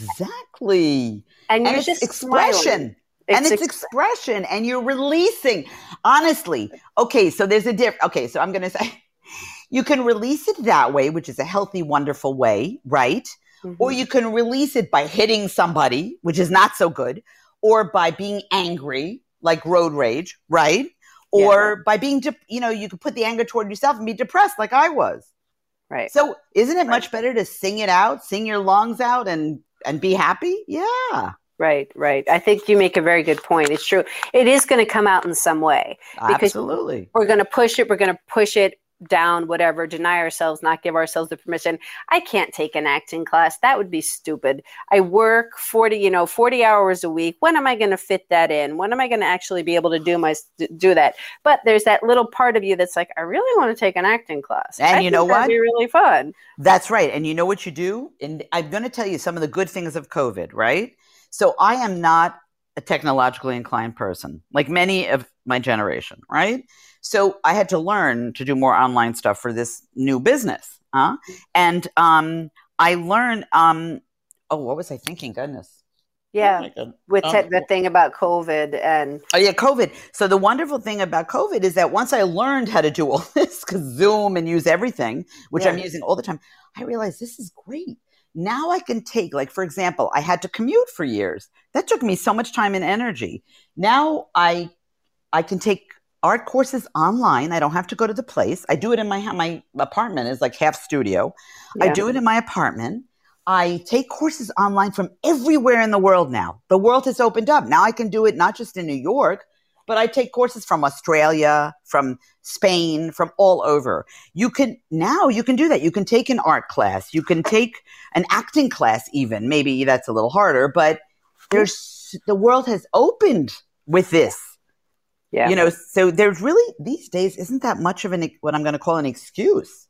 Exactly. And, and you're it's just expression. Smiling. And It's it's ex- expression, and you're releasing. Honestly, okay, so there's a diff. Okay, so I'm going to say, you can release it that way, which is a healthy, wonderful way, right? Mm-hmm. Or you can release it by hitting somebody, which is not so good, or by being angry, like road rage, right? Or yeah. by being, de- you know, you could put the anger toward yourself and be depressed like I was. Right. So isn't it right. much better to sing it out, sing your lungs out and, and be happy? Yeah. Right, right. I think you make a very good point. It's true. It is going to come out in some way. Because Absolutely. We're going to push it. We're going to push it down, whatever, deny ourselves, not give ourselves the permission. I can't take an acting class. That would be stupid. I work forty, you know, forty hours a week. When am I going to fit that in? When am I going to actually be able to do my, do that? But there's that little part of you that's like, I really want to take an acting class. And I you know what? That'd be really fun. That's right. And you know what you do? And I'm going to tell you some of the good things of COVID, right? So I am not a technologically inclined person, like many of my generation, right? So I had to learn to do more online stuff for this new business. Huh? And um, I learned, um, oh, what was I thinking? Goodness. Yeah, oh with um, te- the thing about COVID and... Oh, yeah, COVID. So the wonderful thing about COVID is that once I learned how to do all this, because Zoom and use everything, which yeah. I'm using all the time, I realized this is great. Now I can take, like, for example, I had to commute for years. That took me so much time and energy. Now I I can take art courses online. I don't have to go to the place. I do it in my my apartment. It's like half studio. Yeah. I do it in my apartment. I take courses online from everywhere in the world now. The world has opened up. Now I can do it not just in New York, but I take courses from Australia, from Spain, from all over. You can, now you can do that. You can take an art class. You can take an acting class even. Maybe that's a little harder, but there's, the world has opened with this. Yeah. You know, so there's really, these days, isn't that much of an, what I'm going to call an excuse.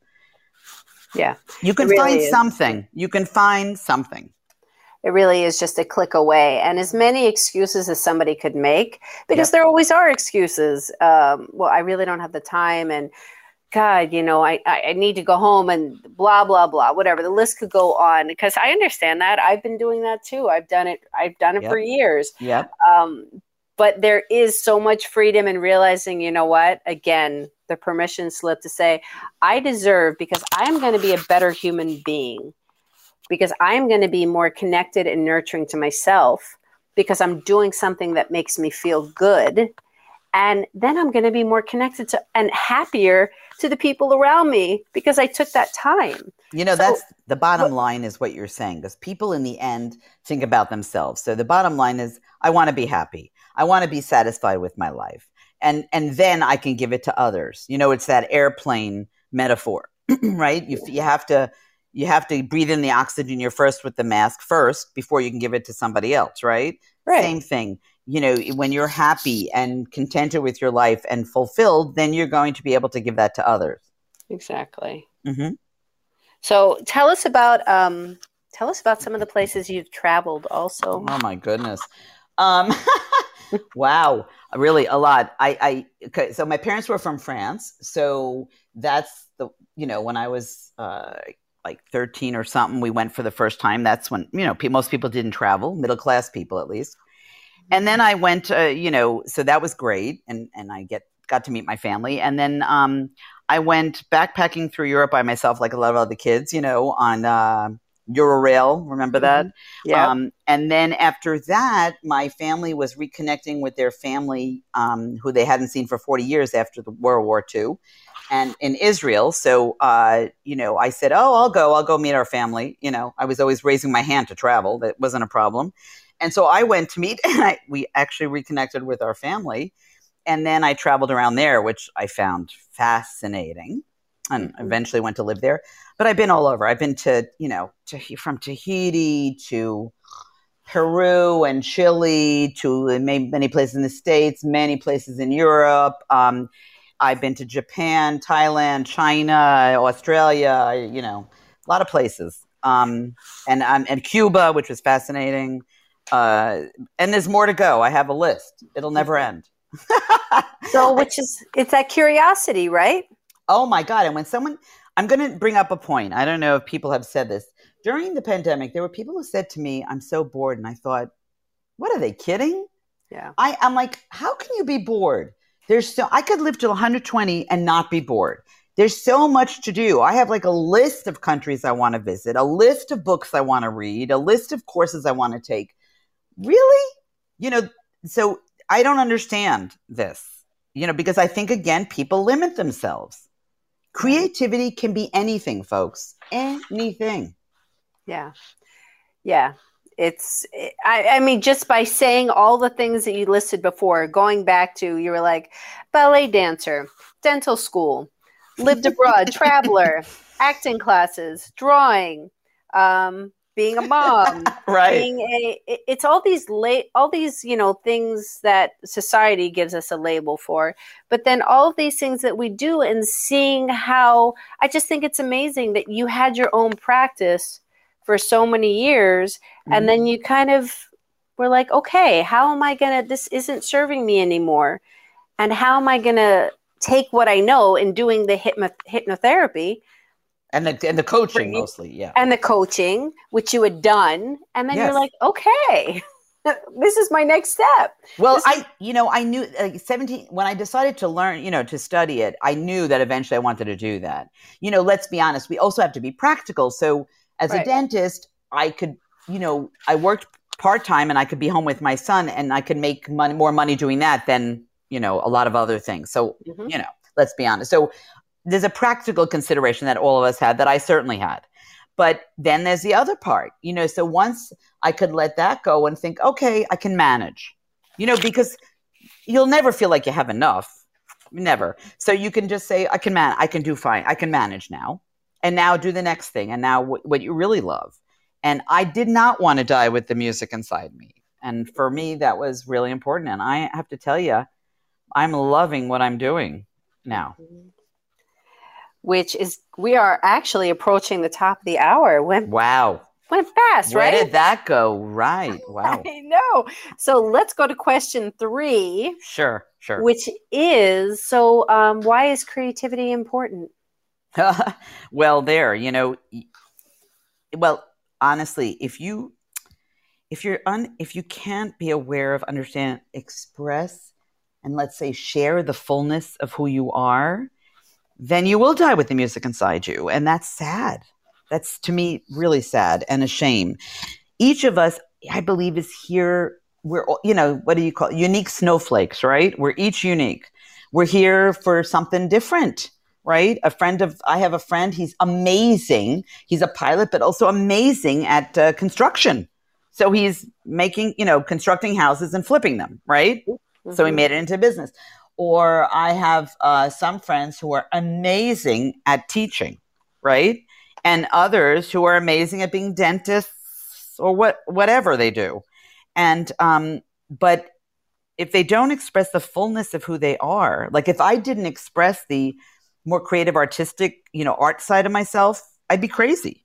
Yeah. You can really find is. something. You can find something. It really is just a click away. And as many excuses as somebody could make, because yep. there always are excuses. Um, well, I really don't have the time. And God, you know, I, I need to go home and blah, blah, blah, whatever. The list could go on because I understand that. I've been doing that too. I've done it. I've done it yep. for years. Yeah. Um, but there is so much freedom in realizing, you know what, again, the permission slip to say, I deserve, because I'm going to be a better human being, because I'm going to be more connected and nurturing to myself, because I'm doing something that makes me feel good. And then I'm going to be more connected to and happier to the people around me because I took that time. You know, so, that's the bottom what, line is what you're saying, because people in the end think about themselves. So the bottom line is, I want to be happy. I want to be satisfied with my life. And and then I can give it to others. You know, it's that airplane metaphor, right? You, you have to you have to breathe in the oxygen. You're first with the mask first before you can give it to somebody else, right? Right. Same thing. You know, when you're happy and contented with your life and fulfilled, then you're going to be able to give that to others. Exactly. Mm-hmm. So tell us about um, tell us about some of the places you've traveled also. Oh my goodness. Um, wow. Really a lot. I, I, okay, so my parents were from France. So that's the, you know, when I was, uh, like thirteen or something, we went for the first time. That's when, you know, pe- most people didn't travel, middle-class people at least. And then I went, uh, you know, so that was great. And, and I get, got to meet my family. And then, um, I went backpacking through Europe by myself, like a lot of other kids, you know, on, uh, Eurorail. Remember that? Mm-hmm. Yeah. Um, and then after that, my family was reconnecting with their family, um, who they hadn't seen for forty years after the World War Two, and in Israel. So, uh, you know, I said, oh, I'll go, I'll go meet our family. You know, I was always raising my hand to travel. That wasn't a problem. And so I went to meet, and I, we actually reconnected with our family. And then I traveled around there, which I found fascinating, and mm-hmm. eventually went to live there. But I've been all over. I've been to, you know, to, from Tahiti to Peru and Chile to many places in the States, many places in Europe. Um, I've been to Japan, Thailand, China, Australia, you know, a lot of places. Um, and, um, and Cuba, which was fascinating. Uh, and there's more to go. I have a list. It'll never end. So, which is, it's that curiosity, right? Oh my God. And when someone, I'm going to bring up a point. I don't know if people have said this. During the pandemic, there were people who said to me, I'm so bored. And I thought, what are they kidding? Yeah. I, I'm like, how can you be bored? There's so, I could live till one hundred twenty and not be bored. There's so much to do. I have like a list of countries I want to visit, a list of books I want to read, a list of courses I want to take. Really? You know, so I don't understand this, you know, because I think, again, people limit themselves. Creativity can be anything, folks. Anything. Yeah. Yeah. It's, I, I mean, just by saying all the things that you listed before, going back to, you were like ballet dancer, dental school, lived abroad, traveler, acting classes, drawing, um, being a mom, right? Being a, it's all these la- all these, you know, things that society gives us a label for, but then all of these things that we do, and seeing how, I just think it's amazing that you had your own practice for so many years. Mm-hmm. And then you kind of were like, okay, how am I going to, this isn't serving me anymore. And how am I going to take what I know in doing the hypno- hypnotherapy and the, and the coaching mostly. Yeah. And the coaching, which you had done. And then yes. You're like, okay, this is my next step. Well, this I, is- you know, I knew like seventeen, when I decided to learn, you know, to study it, I knew that eventually I wanted to do that. You know, let's be honest. We also have to be practical. So as right. a dentist, I could, you know, I worked part-time and I could be home with my son and I could make money, more money doing that than, you know, a lot of other things. So, mm-hmm. you know, let's be honest. So there's a practical consideration that all of us had that I certainly had. But then there's the other part, you know, so once I could let that go and think, okay, I can manage, you know, because you'll never feel like you have enough. Never. So you can just say, I can man, I can do fine. I can manage now. And now do the next thing. And now w- what you really love. And I did not want to die with the music inside me. And for me, that was really important. And I have to tell you, I'm loving what I'm doing now. Which is, we are actually approaching the top of the hour. Went, wow. Went fast, Where right? Where did that go? Right. Wow. I know. So let's go to question three. Sure, sure. Which is, so um, why is creativity important? Well, there, you know, well, honestly, if you, if you're un, if you can't be aware of, understand, express, and let's say share the fullness of who you are, then you will die with the music inside you. And that's sad. That's, to me, really sad and a shame. Each of us, I believe, is here. We're, you know, what do you call it? Unique snowflakes, right? We're each unique. We're here for something different. Right? A friend of, I have a friend, he's amazing. He's a pilot, but also amazing at uh, construction. So he's making, you know, constructing houses and flipping them, right? Mm-hmm. So he made it into business. Or I have uh, some friends who are amazing at teaching, right? And others who are amazing at being dentists or what, whatever they do. And, um, but if they don't express the fullness of who they are, like if I didn't express the more creative, artistic, you know, art side of myself, I'd be crazy.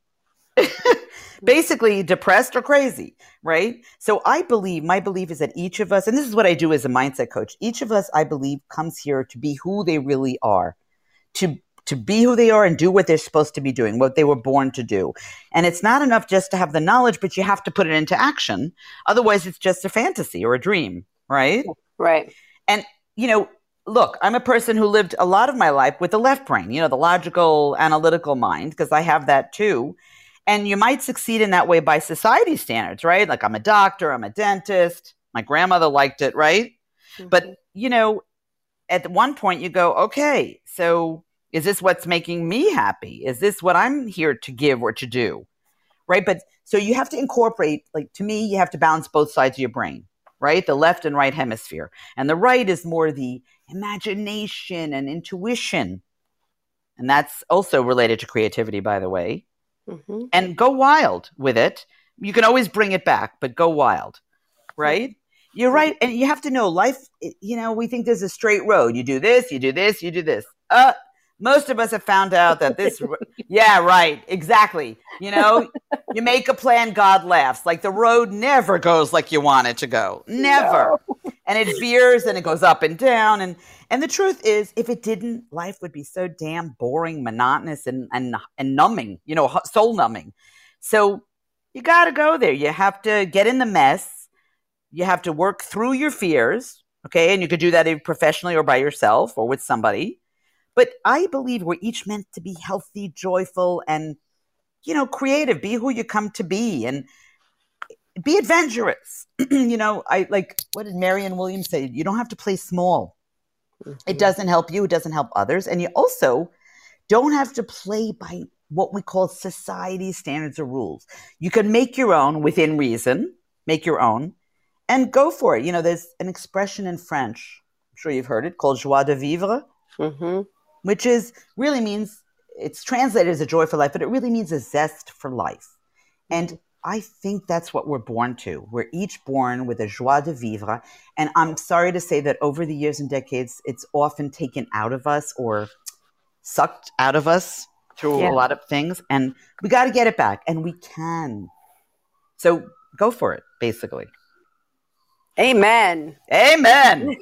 Basically depressed or crazy, right? So I believe, my belief is that each of us, and this is what I do as a mindset coach, each of us, I believe, comes here to be who they really are, to to be who they are and do what they're supposed to be doing, what they were born to do. And it's not enough just to have the knowledge, but you have to put it into action. Otherwise, it's just a fantasy or a dream, right? Right. And, you know, look, I'm a person who lived a lot of my life with the left brain, you know, the logical, analytical mind, because I have that too. And you might succeed in that way by society standards, right? Like I'm a doctor, I'm a dentist. My grandmother liked it, right? Mm-hmm. But, you know, at one point you go, okay, so is this what's making me happy? Is this what I'm here to give or to do? Right? But so you have to incorporate, like to me, you have to balance both sides of your brain, right? The left and right hemisphere. And the right is more the imagination and intuition. And that's also related to creativity, by the way. Mm-hmm. And go wild with it. You can always bring it back, but go wild, right? You're right. And you have to know life, you know, we think there's a straight road. You do this, you do this, you do this. Uh, most of us have found out that this, yeah, right, exactly. You know, you make a plan, God laughs. Like the road never goes like you want it to go. Never. No. And it veers and it goes up and down. And and the truth is, if it didn't, life would be so damn boring, monotonous, and and, and numbing, you know, soul numbing. So you got to go there. You have to get in the mess. You have to work through your fears, okay? And you could do that either professionally or by yourself or with somebody. But I believe we're each meant to be healthy, joyful, and, you know, creative. Be who you come to be and be adventurous. You know, I like, what did Marianne Williams say? You don't have to play small. Mm-hmm. It doesn't help you. It doesn't help others. And you also don't have to play by what we call society standards or rules. You can make your own within reason, make your own, and go for it. You know, there's an expression in French, I'm sure you've heard it, called joie de vivre, mm-hmm. which is really means, it's translated as a joy for life, but it really means a zest for life. And I think that's what we're born to. We're each born with a joie de vivre. And I'm sorry to say that over the years and decades, it's often taken out of us or sucked out of us through yeah. a lot of things. And we got to get it back. And we can. So go for it, basically. Amen. Amen.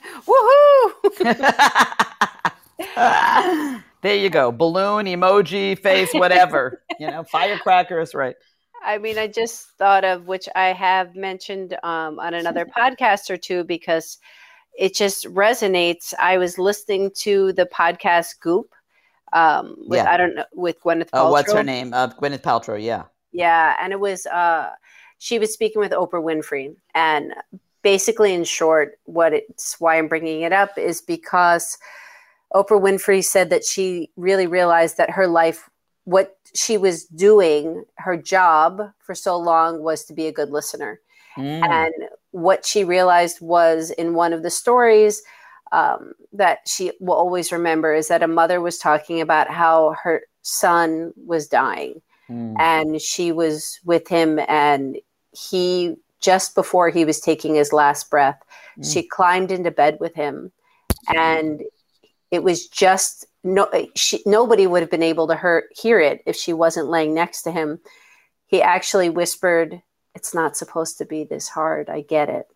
Woohoo. There you go. Balloon, emoji, face, whatever. You know, firecrackers, right. I mean, I just thought of, which I have mentioned um, on another podcast or two, because it just resonates. I was listening to the podcast Goop um, with, yeah. I don't know, with Gwyneth Paltrow. Oh, what's her name? Uh, Gwyneth Paltrow, yeah. Yeah, and it was, uh, she was speaking with Oprah Winfrey. And basically, in short, what it's why I'm bringing it up is because Oprah Winfrey said that she really realized that her life, what she was doing, her job for so long was to be a good listener. Mm. And what she realized was in one of the stories um, that she will always remember is that a mother was talking about how her son was dying. Mm. And she was with him, and he, just before he was taking his last breath, mm. she climbed into bed with him. And it was just, no, she, nobody would have been able to hear, hear it if she wasn't laying next to him. He actually whispered, "It's not supposed to be this hard. I get it."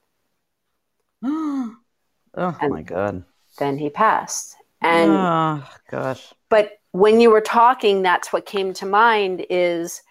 Oh, and my God. Then he passed. And oh, gosh. But when you were talking, that's what came to mind is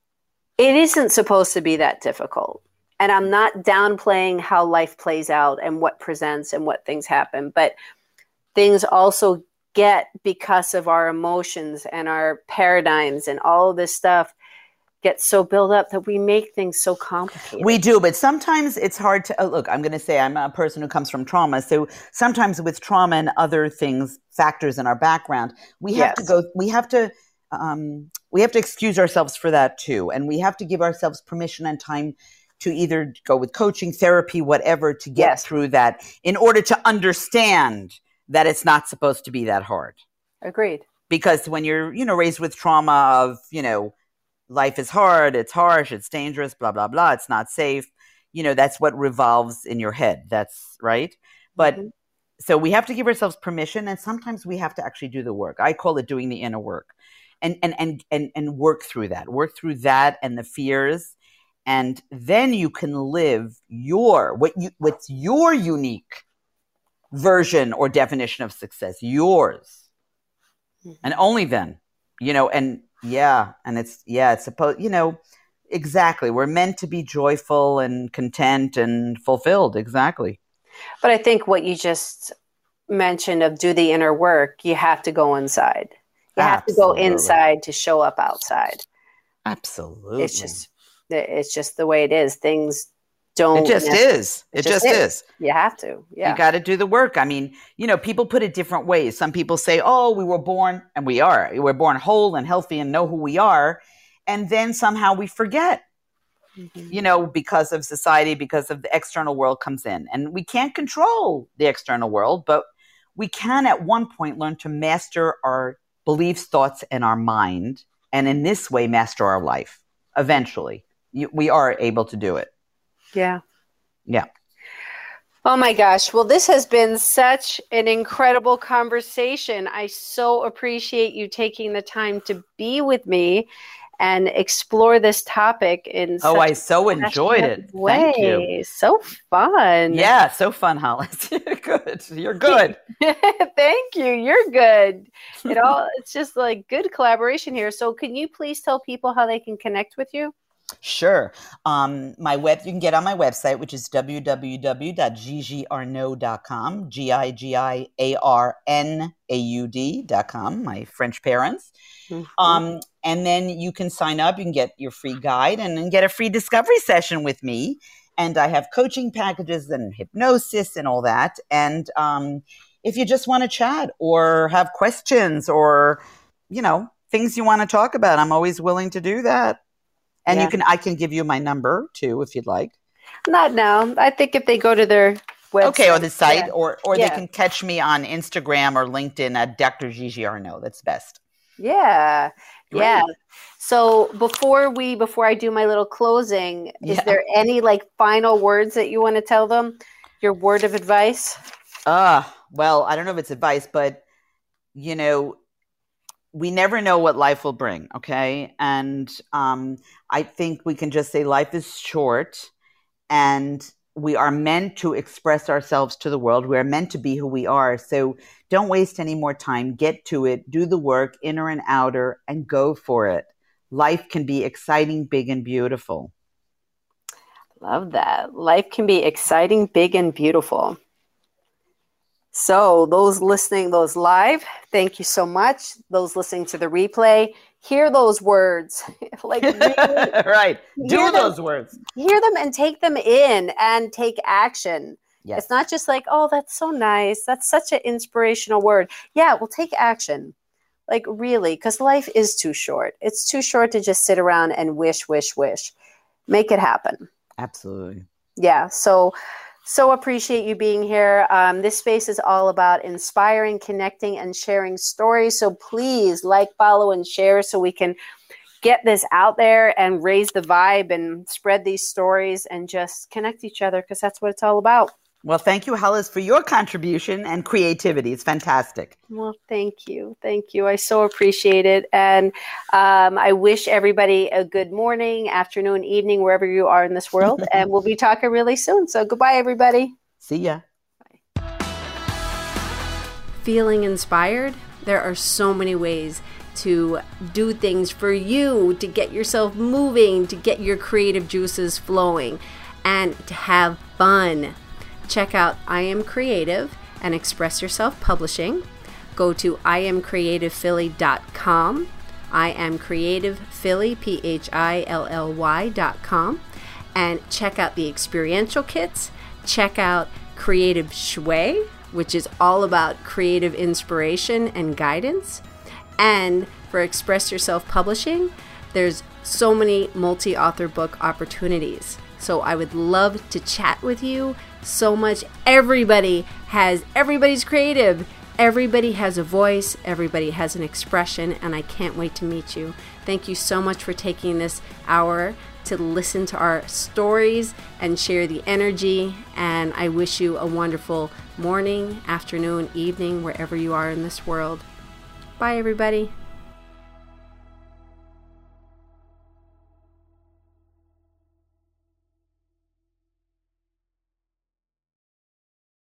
it isn't supposed to be that difficult. And I'm not downplaying how life plays out and what presents and what things happen, but things also get, because of our emotions and our paradigms and all of this stuff, get so built up that we make things so complicated. We do, but sometimes it's hard to, oh, look, I'm going to say I'm a person who comes from trauma. So sometimes with trauma and other things, factors in our background, we have yes. to go, we have to, um, we have to excuse ourselves for that too. And we have to give ourselves permission and time to either go with coaching, therapy, whatever, to get yes. through that in order to understand that it's not supposed to be that hard. Agreed. Because when you're, you know, raised with trauma of, you know, life is hard, it's harsh, it's dangerous, blah, blah, blah, it's not safe, you know, that's what revolves in your head. That's right. But mm-hmm. so we have to give ourselves permission, and sometimes we have to actually do the work. I call it doing the inner work, and and and and, and work through that, work through that and the fears. And then you can live your, what you, what's your unique version or definition of success, yours. Mm-hmm. And only then, you know, and yeah, and it's, yeah, it's supposed, you know, exactly. We're meant to be joyful and content and fulfilled. Exactly. But I think what you just mentioned of do the inner work, you have to go inside. You have Absolutely. to go inside to show up outside. Absolutely. It's just, it's just the way it is. Things don't. It just is. It, it just, just is. is. You have to. Yeah. You got to do the work. I mean, you know, people put it different ways. Some people say, oh, we were born, and we are. We're born whole and healthy and know who we are. And then somehow we forget, mm-hmm. you know, because of society, because of the external world comes in. And we can't control the external world, but we can at one point learn to master our beliefs, thoughts, and our mind. And in this way, master our life eventually. you, we are able to do it. Yeah. Yeah. Oh my gosh. Well, this has been such an incredible conversation. I so appreciate you taking the time to be with me and explore this topic in oh, such I so enjoyed it. way. Thank you. So fun. Yeah, so fun, Hollis. Good. You're good. Thank you. You're good. It all it's just like good collaboration here. So can you please tell people how they can connect with you? Sure. Um, my web, you can get on my website, which is w w w dot gigi arnaud dot com, G I G I A R N A U D dot com, my French parents. Mm-hmm. Um, and then you can sign up, you can get your free guide and then get a free discovery session with me. And I have coaching packages and hypnosis and all that. And um, if you just want to chat or have questions or, you know, things you want to talk about, I'm always willing to do that. And yeah. you can, I can give you my number too, if you'd like. Not now. I think if they go to their website. Okay, or the site, yeah. or or yeah. they can catch me on Instagram or LinkedIn at Doctor Gigi Arnaud. That's best. Yeah. Great. Yeah. So before we, before I do my little closing, yeah. is there any like final words that you want to tell them? Your word of advice? Uh, well, I don't know if it's advice, but you know, we never know what life will bring. Okay. And, um, I think we can just say life is short and we are meant to express ourselves to the world. We are meant to be who we are. So don't waste any more time. Get to it, do the work, inner and outer, and go for it. Life can be exciting, big, and beautiful. Love that. Life can be exciting, big, and beautiful. So those listening, those live, thank you so much. Those listening to the replay, hear those words. like really, Right. Do those them, words. Hear them and take them in and take action. Yes. It's not just like, oh, that's so nice. That's such an inspirational word. Yeah, well, take action. Like really, because life is too short. It's too short to just sit around and wish, wish, wish. Make it happen. Absolutely. Yeah. So So appreciate you being here. Um, this space is all about inspiring, connecting, and sharing stories. So please like, follow, and share so we can get this out there and raise the vibe and spread these stories and just connect each other because that's what it's all about. Well, thank you, Hollis, for your contribution and creativity. It's fantastic. Well, thank you. Thank you. I so appreciate it. And um, I wish everybody a good morning, afternoon, evening, wherever you are in this world. And we'll be talking really soon. So goodbye, everybody. See ya. Bye. Feeling inspired? There are so many ways to do things for you, to get yourself moving, to get your creative juices flowing, and to have fun. Check out I Am Creative and Express Yourself Publishing. Go to I am creative philly dot com. I am creative philly, P H I L L Y dot com. And check out the experiential kits. Check out Creative Shui, which is all about creative inspiration and guidance. And for Express Yourself Publishing, there's so many multi-author book opportunities. So I would love to chat with you so much. Everybody has, everybody's creative. Everybody has a voice. Everybody has an expression. And I can't wait to meet you. Thank you so much for taking this hour to listen to our stories and share the energy. And I wish you a wonderful morning, afternoon, evening, wherever you are in this world. Bye, everybody.